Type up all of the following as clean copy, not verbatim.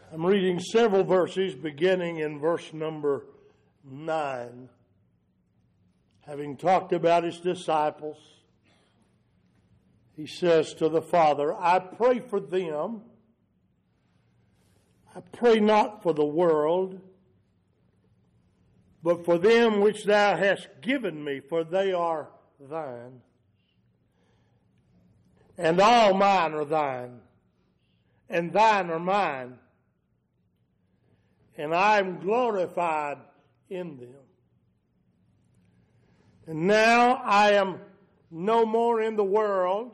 I'm reading several verses beginning in verse number 9. Having talked about his disciples, he says to the Father, I pray for them. I pray not for the world, but for them which thou hast given me, for they are thine. And all mine are thine, and thine are mine. And I am glorified in them. And now I am no more in the world,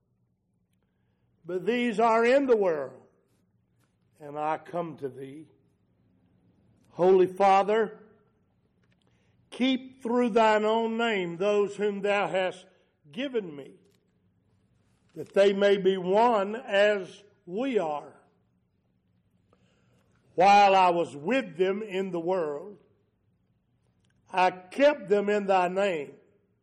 but these are in the world, and I come to thee. Holy Father, keep through thine own name those whom thou hast given me, that they may be one as we are. While I was with them in the world, I kept them in thy name.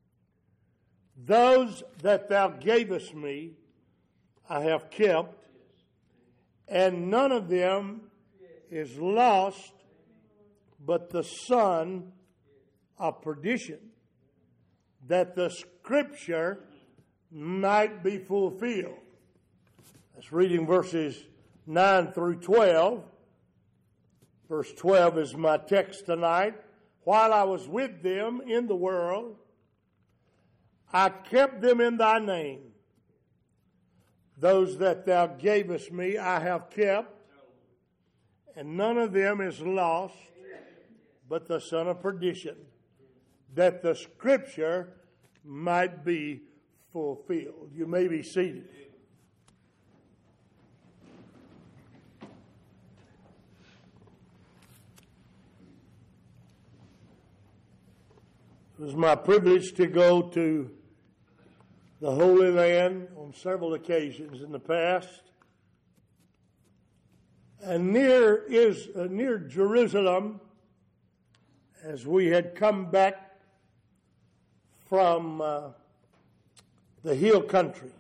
Those that thou gavest me, I have kept, and none of them is lost, but the son of perdition, that the scripture might be fulfilled. That's reading verses 9 through 12. Verse 12 is my text tonight. While I was with them in the world, I kept them in thy name. Those that thou gavest me, I have kept, and none of them is lost, but the son of perdition, that the scripture might be fulfilled. You may be seated. It was my privilege to go to the Holy Land on several occasions in the past. And near Jerusalem, as we had come back from the hill country,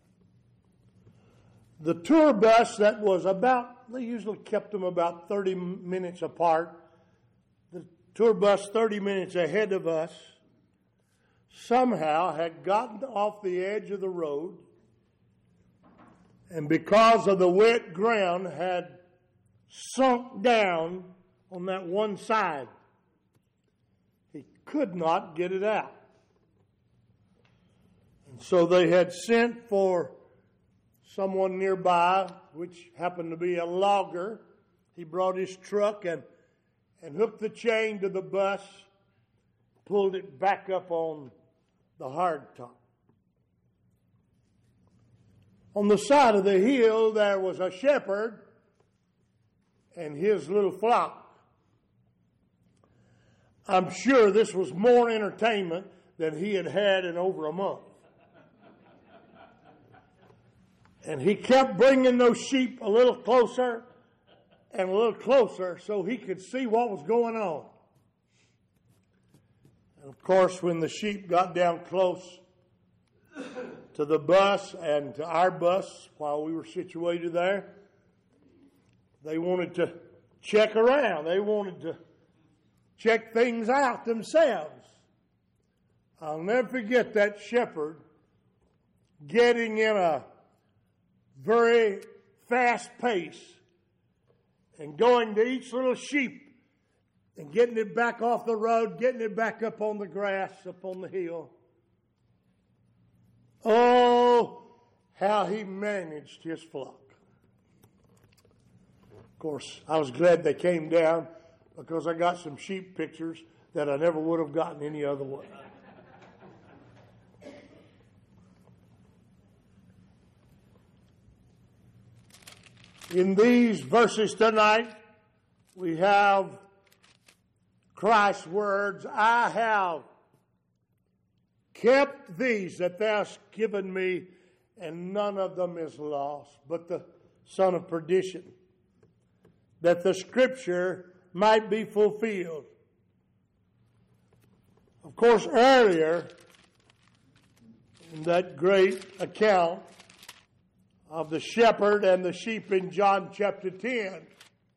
the tour bus that was they usually kept them about 30 minutes apart. The tour bus 30 minutes ahead of us somehow had gotten off the edge of the road, and because of the wet ground had sunk down on that one side. He could not get it out. And so they had sent for someone nearby, which happened to be a logger. He brought his truck and hooked the chain to the bus, pulled it back up on the hardtop. On the side of the hill, there was a shepherd and his little flock. I'm sure this was more entertainment than he had had in over a month. And he kept bringing those sheep a little closer and a little closer so he could see what was going on. And of course, when the sheep got down close to the bus and to our bus while we were situated there, they wanted to check around. They wanted to check things out themselves. I'll never forget that shepherd getting in a very fast pace and going to each little sheep and getting it back off the road, getting it back up on the grass, up on the hill. Oh, how he managed his flock. Of course, I was glad they came down because I got some sheep pictures that I never would have gotten any other way. In these verses tonight, we have Christ's words, I have kept these that thou hast given me, and none of them is lost, but the son of perdition, that the scripture might be fulfilled. Of course, earlier in that great account of the shepherd and the sheep in John chapter 10,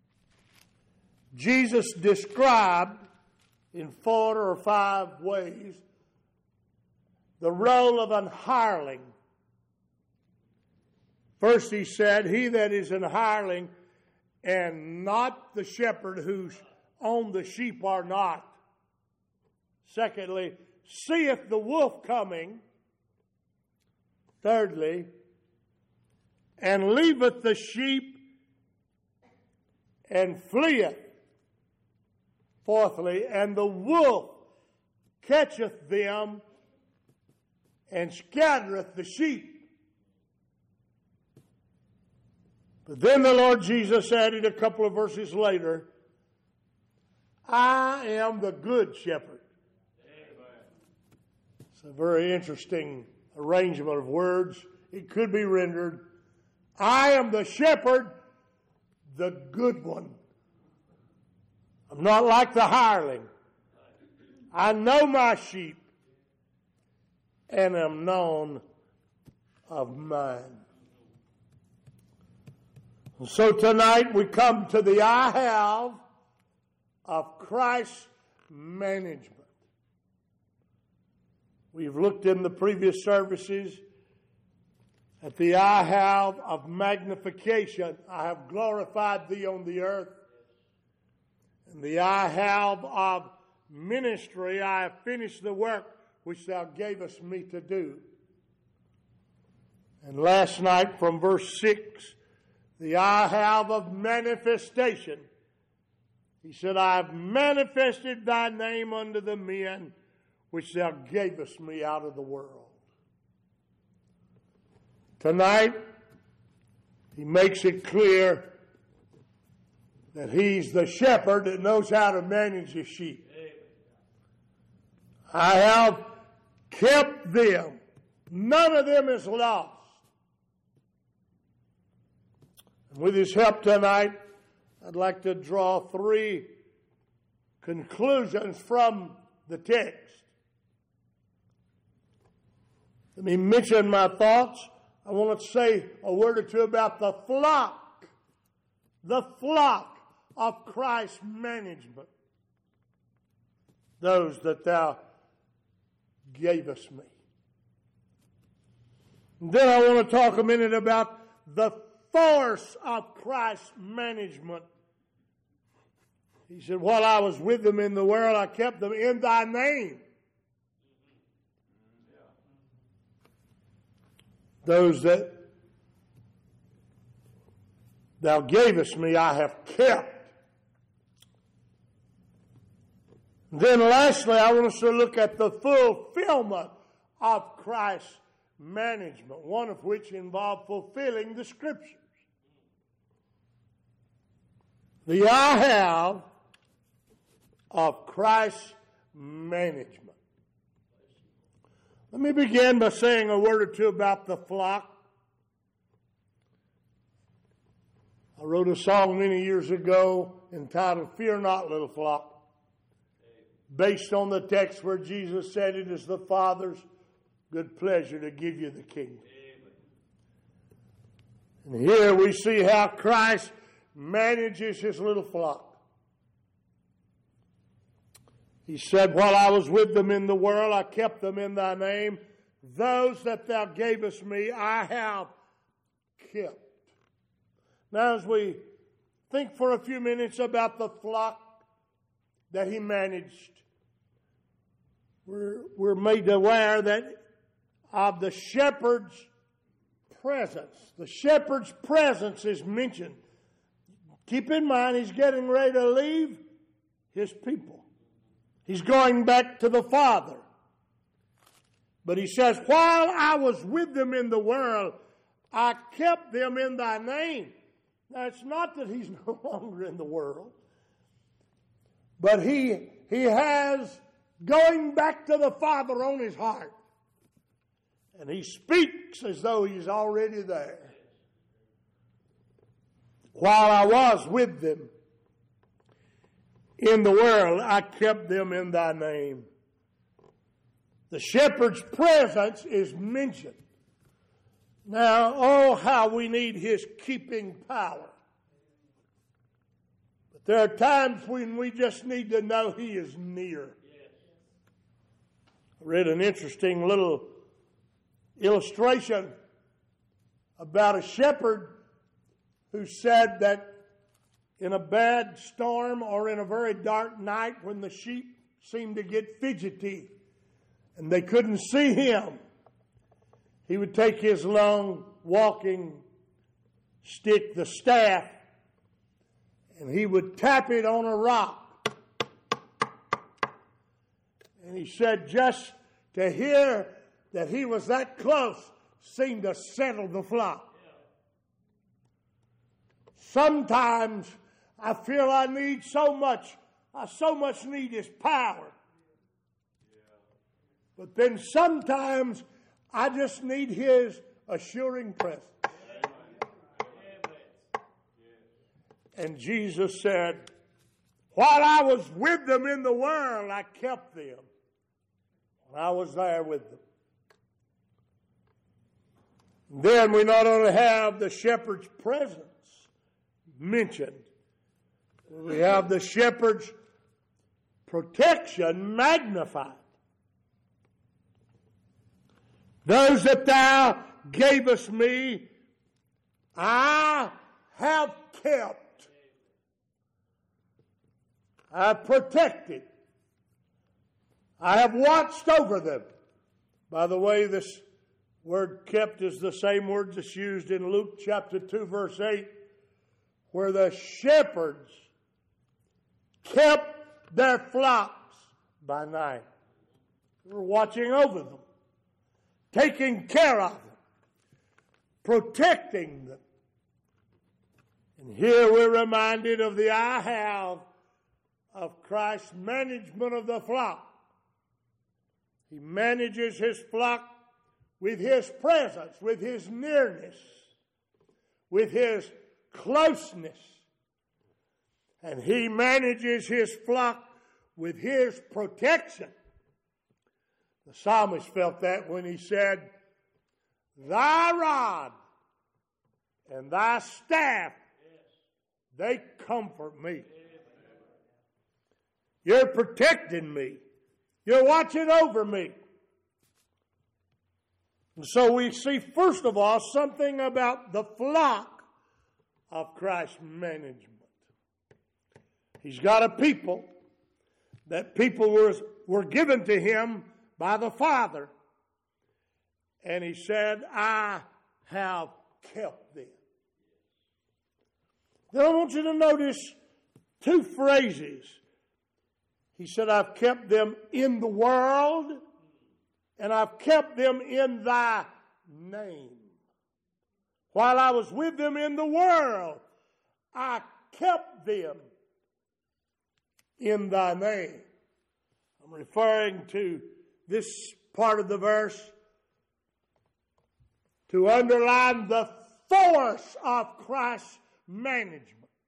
Jesus described in 4 or 5 ways the role of an hireling. First he said, he that is an hireling and not the shepherd whose own the sheep are not. Secondly, seeth the wolf coming. Thirdly, and leaveth the sheep and fleeth. Fourthly, and the wolf catcheth them and scattereth the sheep. But then the Lord Jesus added a couple of verses later, I am the good shepherd. It's a very interesting arrangement of words. It could be rendered, I am the shepherd, the good one. I'm not like the hireling. I know my sheep and am known of mine. And so tonight we come to the I have of Christ's management. We've looked in the previous services at the I have of magnification. I have glorified thee on the earth. And the I have of ministry. I have finished the work which thou gavest me to do. And last night from verse 6, the I have of manifestation. He said, I have manifested thy name unto the men which thou gavest me out of the world. Tonight, he makes it clear that he's the shepherd that knows how to manage his sheep. I have kept them. None of them is lost. And with his help tonight, I'd like to draw 3 conclusions from the text. Let me mention my thoughts. I want to say a word or two about the flock of Christ's management. Those that thou gavest me. And then I want to talk a minute about the force of Christ's management. He said, while I was with them in the world, I kept them in thy name. Those that thou gavest me, I have kept. Then lastly, I want us to look at the fulfillment of Christ's management, one of which involved fulfilling the Scriptures. The I have of Christ's management. Let me begin by saying a word or two about the flock. I wrote a song many years ago entitled, Fear Not, Little Flock, based on the text where Jesus said it is the Father's good pleasure to give you the kingdom. And here we see how Christ manages his little flock. He said, while I was with them in the world, I kept them in thy name. Those that thou gavest me, I have kept. Now, as we think for a few minutes about the flock that he managed, we're made aware that of the shepherd's presence. The shepherd's presence is mentioned. Keep in mind, he's getting ready to leave his people. He's going back to the Father. But he says, while I was with them in the world, I kept them in thy name. Now, it's not that he's no longer in the world, but he has going back to the Father on his heart. And he speaks as though he's already there. While I was with them in the world, I kept them in thy name. The shepherd's presence is mentioned. Now, oh, how we need his keeping power. But there are times when we just need to know He is near. I read an interesting little illustration about a shepherd who said that in a bad storm or in a very dark night when the sheep seemed to get fidgety and they couldn't see him, he would take his long walking stick, the staff, and he would tap it on a rock. And he said just to hear that he was that close seemed to settle the flock. Sometimes I feel I need so much need His power. But then sometimes I just need His assuring presence. And Jesus said, while I was with them in the world, I kept them. When I was there with them. Then we not only have the shepherd's presence mentioned, we have the shepherd's protection magnified. Those that thou gavest me, I have kept. I have protected. I have watched over them. By the way, this word kept is the same word that's used in Luke chapter 2, verse 8, where the shepherds kept their flocks by night. They were watching over them, taking care of them, protecting them. And here we're reminded of the I have of Christ's management of the flock. He manages His flock with His presence, with His nearness, with His closeness. And He manages His flock with His protection. The psalmist felt that when he said, Thy rod and Thy staff, they comfort me. You're protecting me. You're watching over me. And so we see, first of all, something about the flock of Christ's management. He's got a people. That people were given to Him by the Father. And He said, I have kept them. Then I want you to notice two phrases. He said, I've kept them in the world, and I've kept them in Thy name. While I was with them in the world, I kept them in Thy name. I'm referring to this part of the verse to underline the force of Christ's management.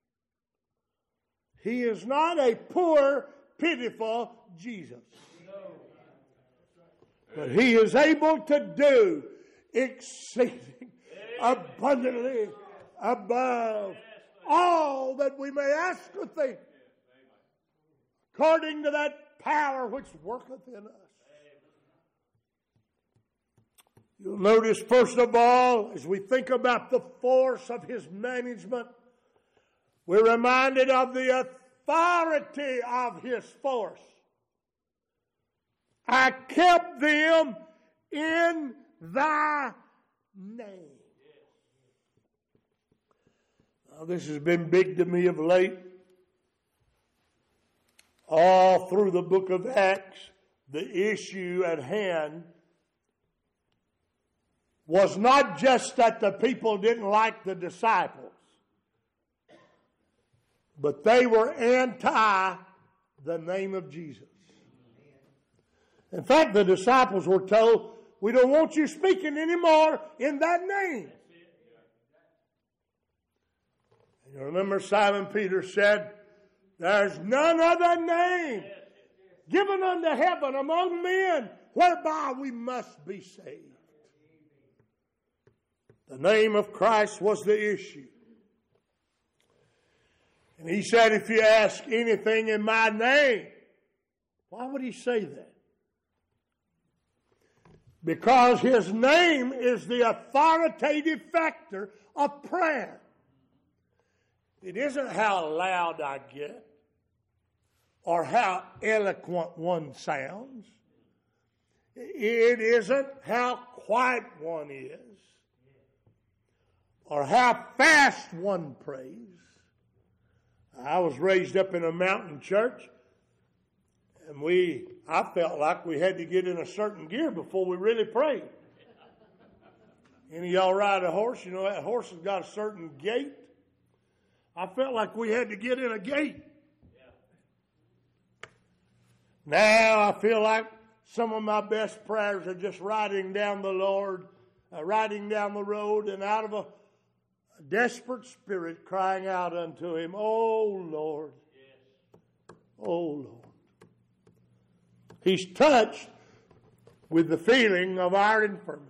He is not a poor, pitiful Jesus. But He is able to do exceeding abundantly above all that we may ask or think, according to that power which worketh in us. You'll notice, first of all, as we think about the force of His management, we're reminded of the authority of His force. I kept them in Thy name. Now, this has been big to me of late. All through the book of Acts, the issue at hand was not just that the people didn't like the disciples, but they were anti the name of Jesus. In fact, the disciples were told, we don't want you speaking anymore in that name. And you remember Simon Peter said, there's none other name given unto heaven among men whereby we must be saved. The name of Christ was the issue. And he said, if you ask anything in my name, why would he say that? Because his name is the authoritative factor of prayer. It isn't how loud I get or how eloquent one sounds. It isn't how quiet one is or how fast one prays. I was raised up in a mountain church, and I felt like we had to get in a certain gear before we really prayed. Any of y'all ride a horse? You know that horse has got a certain gait. I felt like we had to get in a gait. Now I feel like some of my best prayers are just riding down the road, and out of a desperate spirit crying out unto him, "Oh Lord, oh Lord." He's touched with the feeling of our infirmities.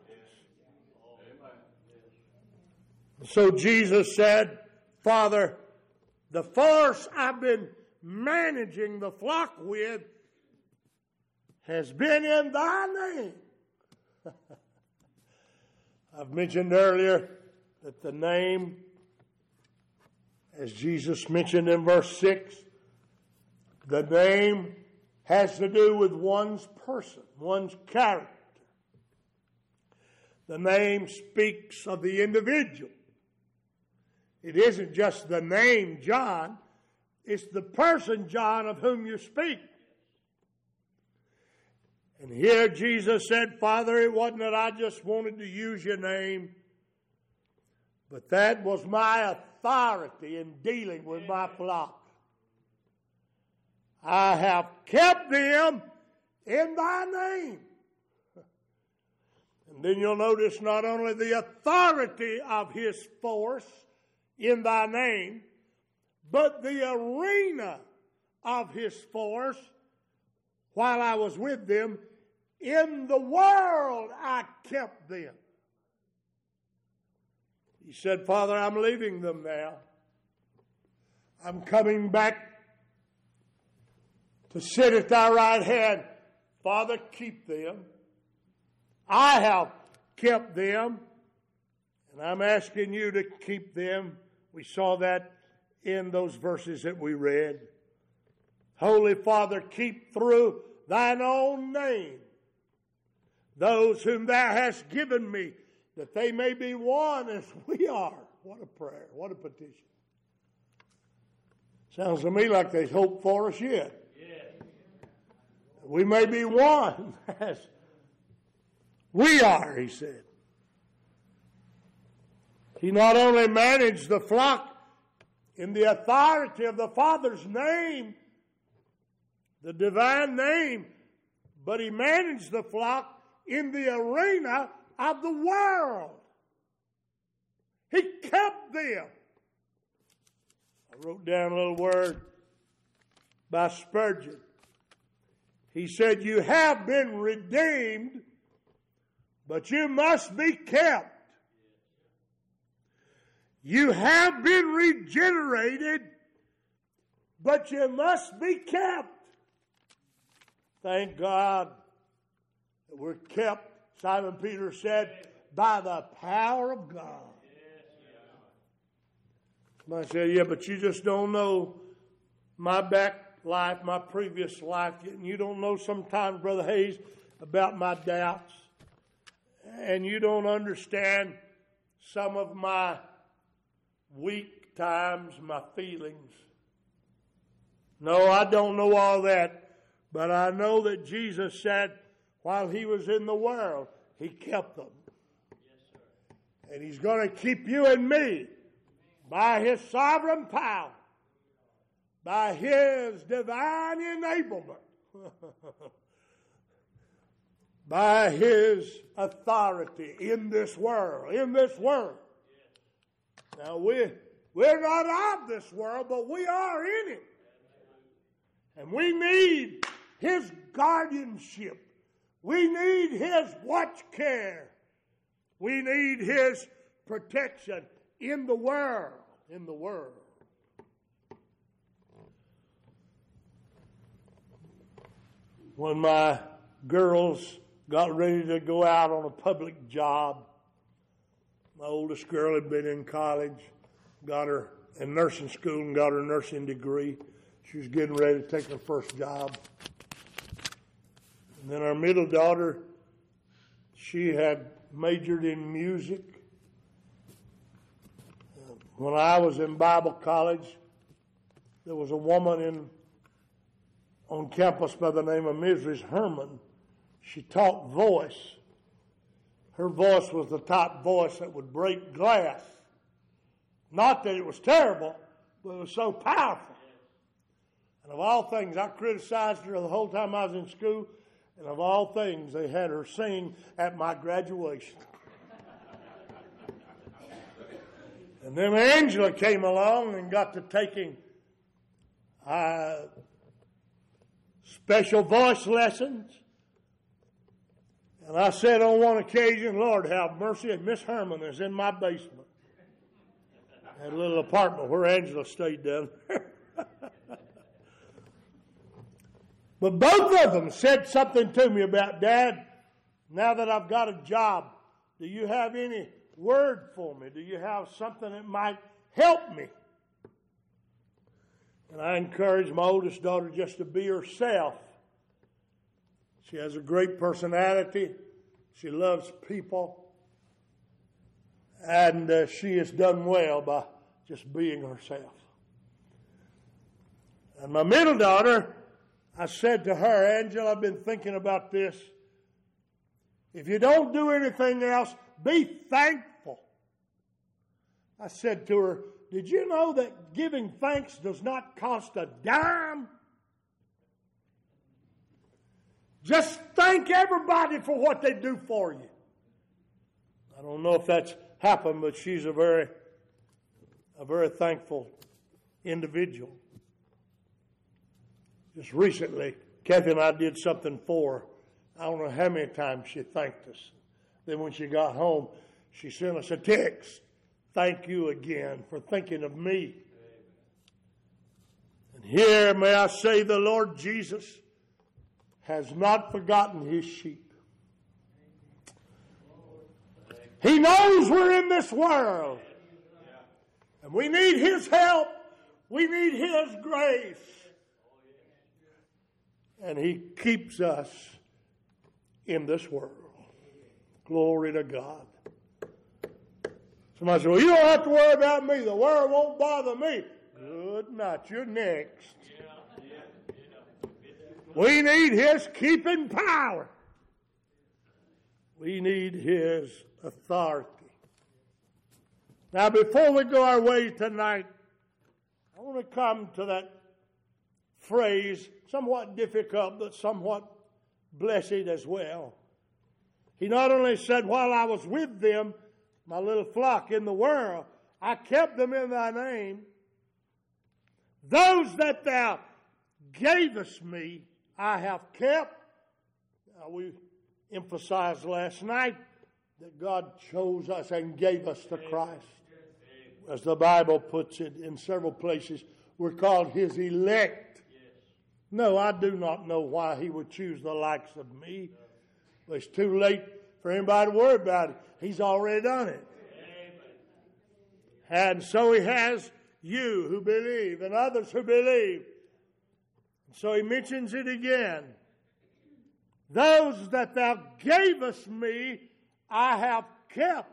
So Jesus said, Father, the force I've been managing the flock with has been in thy name. I've mentioned earlier that the name, as Jesus mentioned in verse 6, the name has to do with one's person, one's character. The name speaks of the individual. It isn't just the name John, it's the person John of whom you speak. And here Jesus said, Father, it wasn't that I just wanted to use your name, but that was my authority in dealing with my flock. I have kept them in thy name. And then you'll notice not only the authority of his force in thy name, but the arena of his force while I was with them. In the world I kept them. He said, Father, I'm leaving them now. I'm coming back to sit at thy right hand. Father, keep them. I have kept them, and I'm asking you to keep them. We saw that in those verses that we read. Holy Father, keep through thine own name those whom thou hast given me, that they may be one as we are. What a prayer. What a petition. Sounds to me like there's hope for us yet. We may be one as we are, he said. He not only managed the flock in the authority of the Father's name, the divine name, but he managed the flock in the arena of the world. He kept them. I wrote down a little word by Spurgeon. He said, you have been redeemed, but you must be kept. You have been regenerated, but you must be kept. Thank God that we're kept, Simon Peter said, by the power of God. Somebody said, yeah, but you just don't know my back life, my previous life. You don't know sometimes, Brother Hayes, about my doubts. And you don't understand some of my weak times, my feelings. No, I don't know all that. But I know that Jesus said while he was in the world, he kept them. Yes, sir. And he's going to keep you and me by his sovereign power, by his divine enablement, by his authority in this world. Now, we're not of this world, but we are in it. And we need his guardianship. We need his watch care. We need his protection in the world. when my girls got ready to go out on a public job. My oldest girl had been in college, got her in nursing school and got her nursing degree. She was getting ready to take her first job. And then our middle daughter, she had majored in music. When I was in Bible college, there was a woman on campus by the name of Mrs. Herman. She taught voice. Her voice was the type voice that would break glass. Not that it was terrible, but it was so powerful. And of all things, I criticized her the whole time I was in school. And of all things, they had her sing at my graduation. And then Angela came along and got to taking special voice lessons. And I said on one occasion, Lord have mercy, Miss Herman is in my basement. I had a little apartment where Angela stayed down there. But both of them said something to me about, Dad, now that I've got a job, do you have any word for me? Do you have something that might help me? And I encouraged my oldest daughter just to be herself. She has a great personality. She loves people. And she has done well by just being herself. And my middle daughter, I said to her, Angela, I've been thinking about this. If you don't do anything else, be thankful. I said to her, did you know that giving thanks does not cost a dime? Just thank everybody for what they do for you. I don't know if that's happened, but she's a very thankful individual. Just recently, Kathy and I did something for her. I don't know how many times she thanked us. Then when she got home, she sent us a text. Thank you again for thinking of me. And here, may I say, the Lord Jesus has not forgotten his sheep. He knows we're in this world. And we need his help. We need his grace. And he keeps us in this world. Glory to God. Somebody said, well, you don't have to worry about me. The world won't bother me. Good night. You're next. We need his keeping power. We need his authority. Now, before we go our way tonight, I want to come to that phrase, somewhat difficult, but somewhat blessed as well. He not only said, while I was with them, my little flock in the world, I kept them in thy name. Those that thou gavest me, I have kept. Now, we emphasized last night that God chose us and gave us to Christ. As the Bible puts it in several places, we're called his elect. No, I do not know why he would choose the likes of me. But it's too late for anybody to worry about it. He's already done it. And so he has you who believe and others who believe. So he mentions it again. Those that thou gavest me, I have kept.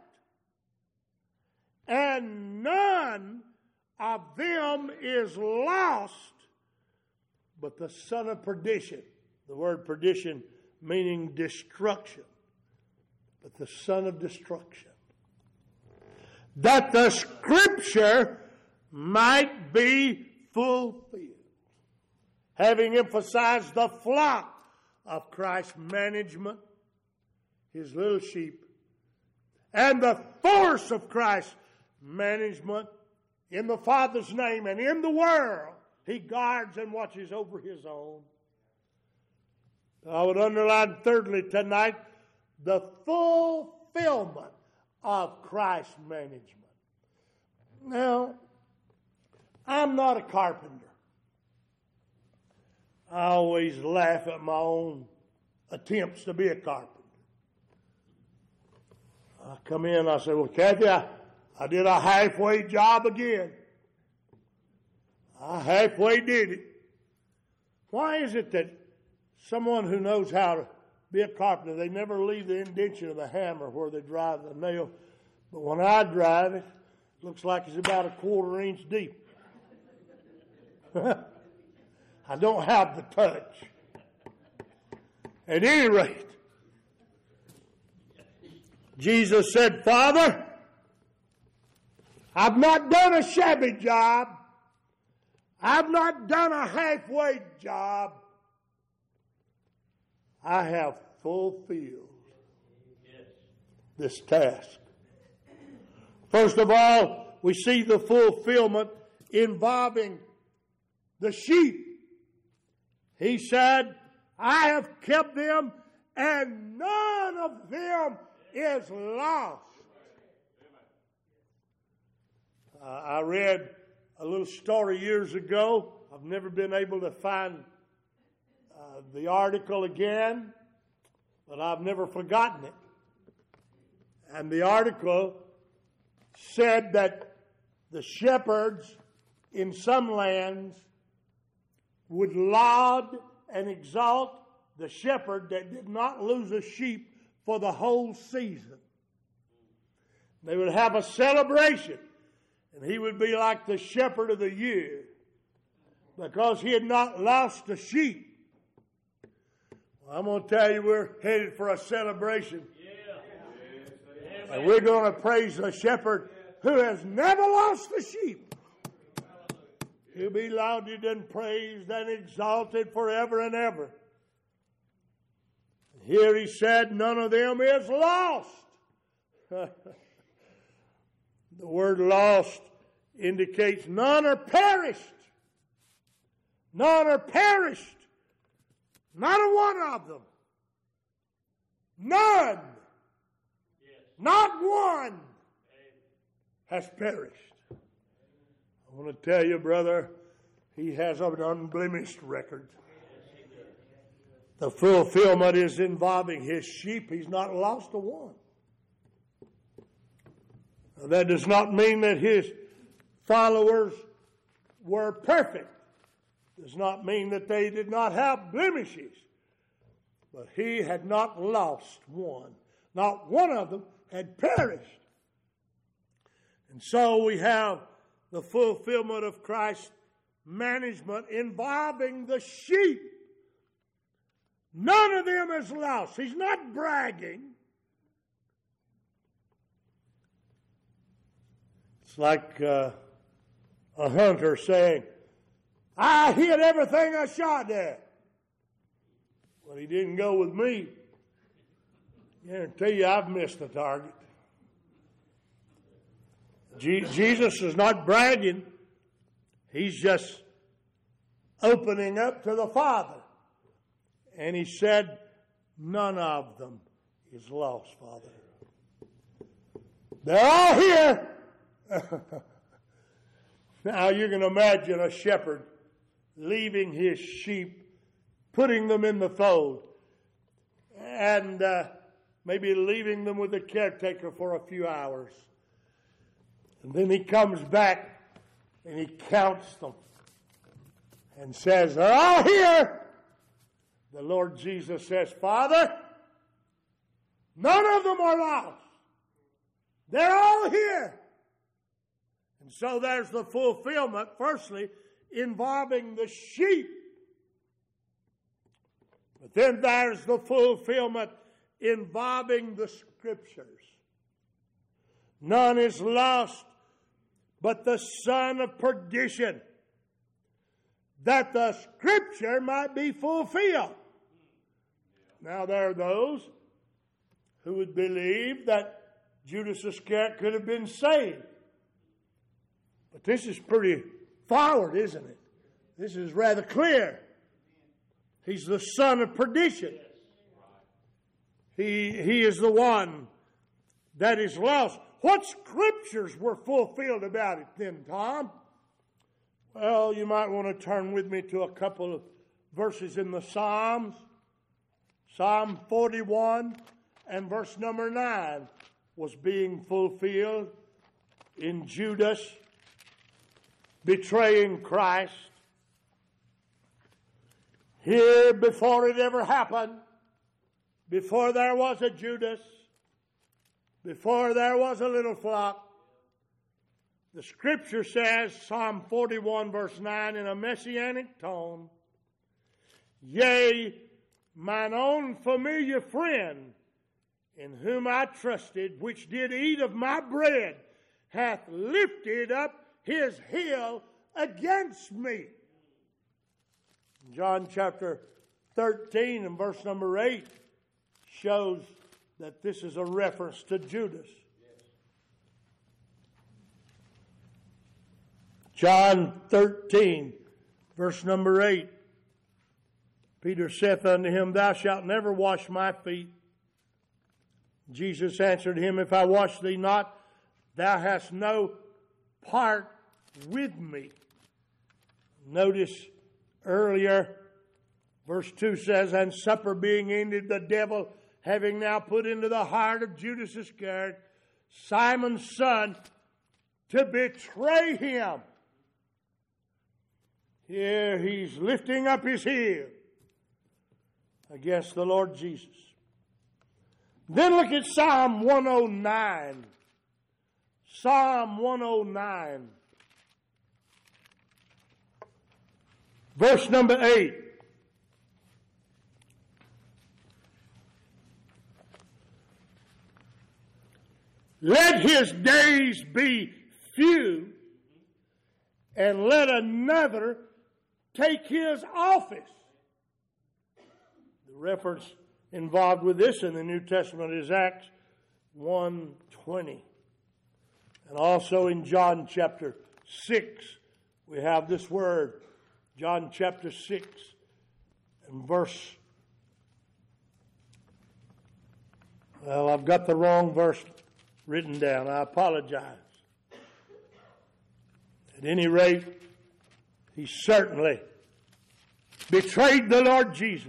And none of them is lost, but the son of perdition. The word perdition meaning destruction. But the son of destruction. That the scripture might be fulfilled. Having emphasized the flock of Christ's management, his little sheep, and the force of Christ's management in the Father's name and in the world, he guards and watches over his own. I would underline thirdly tonight, the fulfillment of Christ's management. Now, I'm not a carpenter. I always laugh at my own attempts to be a carpenter. I come in, I say, well, Kathy, I did a halfway job again. I halfway did it. Why is it that someone who knows how to be a carpenter, they never leave the indention of the hammer where they drive the nail, but when I drive it, it looks like it's about a 1/4 inch deep. I don't have the touch. At any rate, Jesus said, Father, I've not done a shabby job. I've not done a halfway job. I have fulfilled this task. First of all, we see the fulfillment involving the sheep. He said, I have kept them, and none of them is lost. I read a little story years ago. I've never been able to find the article again, but I've never forgotten it. And the article said that the shepherds in some lands would laud and exalt the shepherd that did not lose a sheep for the whole season. They would have a celebration, and he would be like the shepherd of the year because he had not lost a sheep. Well, I'm going to tell you, we're headed for a celebration. And we're going to praise the shepherd who has never lost a sheep. He'll be lauded and praised and exalted forever and ever. Here he said, none of them is lost. The word lost indicates none are perished. None are perished. Not a one of them. None. Not one has perished. I want to tell you, brother, he has an unblemished record. The fulfillment is involving his sheep. He's not lost a one. Now, that does not mean that his followers were perfect. Does not mean that they did not have blemishes. But he had not lost one. Not one of them had perished. And so we have the fulfillment of Christ's management involving the sheep. None of them is lost. He's not bragging. It's like a hunter saying, I hit everything I shot at. Well, he didn't go with me. I guarantee you I've missed the target. Jesus is not bragging. He's just opening up to the Father. And he said, none of them is lost, Father. They're all here. Now you can imagine a shepherd leaving his sheep, putting them in the fold, and maybe leaving them with the caretaker for a few hours. And then he comes back and he counts them and says, they're all here. The Lord Jesus says, Father, none of them are lost. They're all here. And so there's the fulfillment, firstly, involving the sheep. But then there's the fulfillment involving the Scriptures. None is lost but the son of perdition, that the Scripture might be fulfilled. Now there are those who would believe that Judas Iscariot could have been saved. But this is pretty forward, isn't it? This is rather clear. He's the son of perdition. He is the one that is lost. What Scriptures were fulfilled about it then, Tom? Well, you might want to turn with me to a couple of verses in the Psalms. Psalm 41 and verse number 9 was being fulfilled in Judas betraying Christ. Here, before it ever happened, before there was a Judas, before there was a little flock, the Scripture says, Psalm 41 verse 9 in a messianic tone, "Yea, mine own familiar friend, in whom I trusted, which did eat of my bread, hath lifted up his heel against me." John chapter 13 and verse number 8 shows that this is a reference to Judas. John 13, verse number 8. Peter saith unto him, "Thou shalt never wash my feet." Jesus answered him, "If I wash thee not, thou hast no part with me." Notice earlier, verse 2 says, "And supper being ended, the devil having now put into the heart of Judas Iscariot, Simon's son, to betray him." Here he's lifting up his heel against the Lord Jesus. Then look at Psalm 109. Psalm 109. Verse number 8. "Let his days be few, and let another take his office." The reference involved with this in the New Testament is Acts 1:20. And also in John chapter 6, we have this word. John chapter 6 and verse. Well, I've got the wrong verse written down. I apologize. At any rate, he certainly betrayed the Lord Jesus.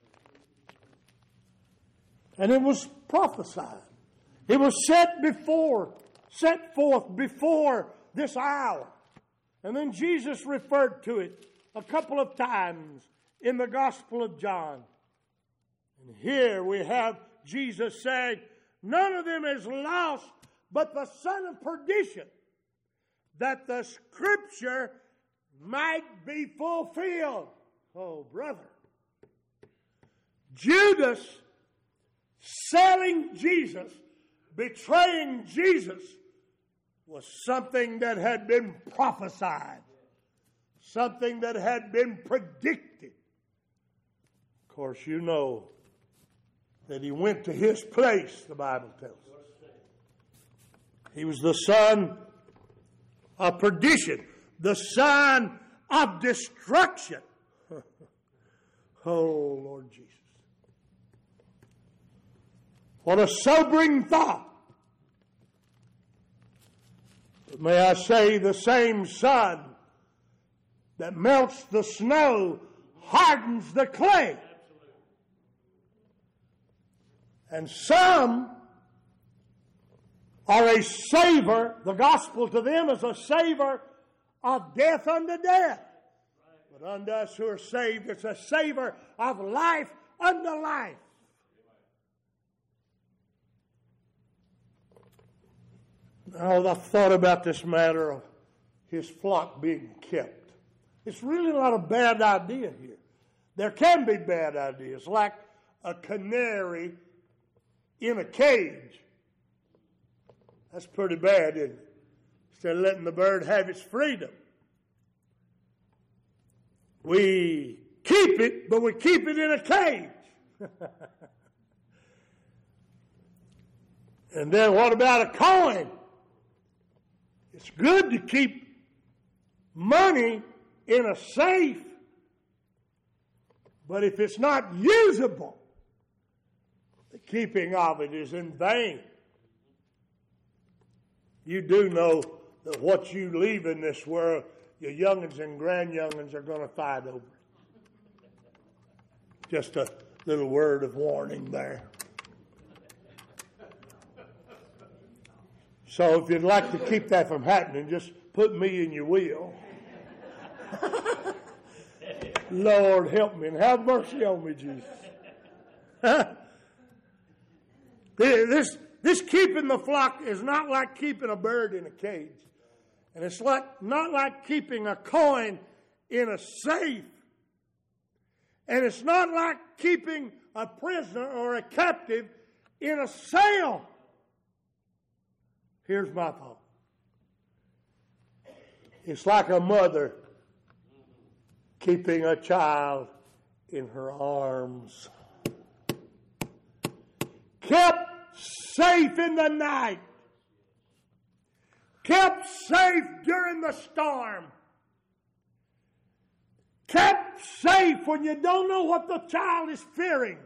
And it was prophesied. It was set forth before this hour. And then Jesus referred to it a couple of times in the Gospel of John. And here we have Jesus saying, "None of them is lost but the son of perdition, that the Scripture might be fulfilled." Oh, brother. Judas selling Jesus, betraying Jesus, was something that had been prophesied, something that had been predicted. Of course, you know that he went to his place, the Bible tells us. He was the son of perdition, the son of destruction. Oh, Lord Jesus. What a sobering thought. But may I say, the same sun that melts the snow hardens the clay. And some are a savor, the gospel to them is a savor of death unto death. But unto us who are saved, it's a savor of life unto life. Now, I've thought about this matter of his flock being kept. It's really not a bad idea here. There can be bad ideas, like a canary in a cage. That's pretty bad, isn't it? Instead of letting the bird have its freedom. We keep it, but we keep it in a cage. And then what about a coin? It's good to keep money in a safe, but if it's not usable, the keeping of it is in vain. You do know that what you leave in this world, your young'uns and grandyoung'uns are going to fight over it. Just a little word of warning there. So if you'd like to keep that from happening, just put me in your will. Lord, help me and have mercy on me, Jesus. This keeping the flock is not like keeping a bird in a cage. And it's not like keeping a coin in a safe. And it's not like keeping a prisoner or a captive in a cell. Here's my thought. It's like a mother keeping a child in her arms. Kept safe in the night. Kept safe during the storm. Kept safe when you don't know what the child is fearing.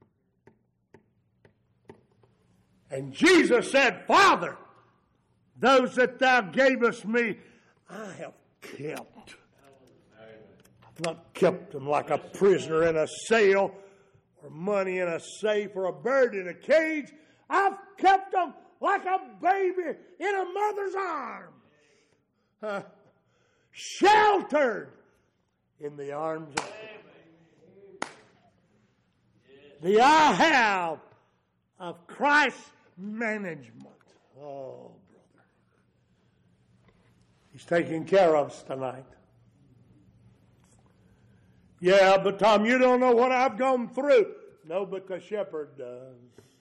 And Jesus said, Father, those that thou gavest me, I have kept. I've not kept them like a prisoner in a cell, or money in a safe, or a bird in a cage. I've kept them like a baby in a mother's arms. Sheltered in the arms of the I have of Christ's management. Oh, brother. He's taking care of us tonight. Yeah, but Tom, you don't know what I've gone through. No, but the shepherd does.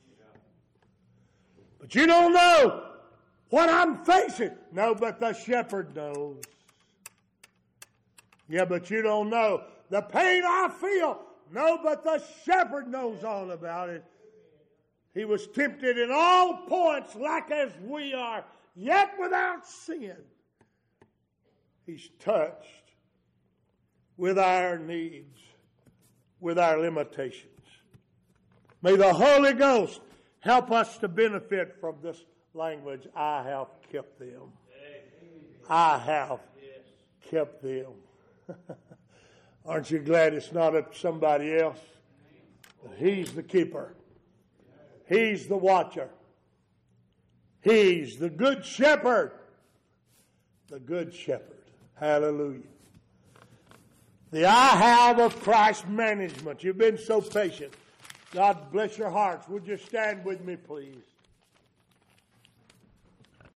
But you don't know what I'm facing. No, but the shepherd knows. Yeah, but you don't know the pain I feel. No, but the shepherd knows all about it. He was tempted in all points like as we are, yet without sin. He's touched with our needs, with our limitations. May the Holy Ghost help us to benefit from this language. I have kept them. I have kept them. Aren't you glad it's not up to somebody else? But He's the keeper. He's the watcher. He's the good shepherd. The good shepherd. Hallelujah. The I have of Christ management. You've been so patient. God bless your hearts. Would you stand with me, please?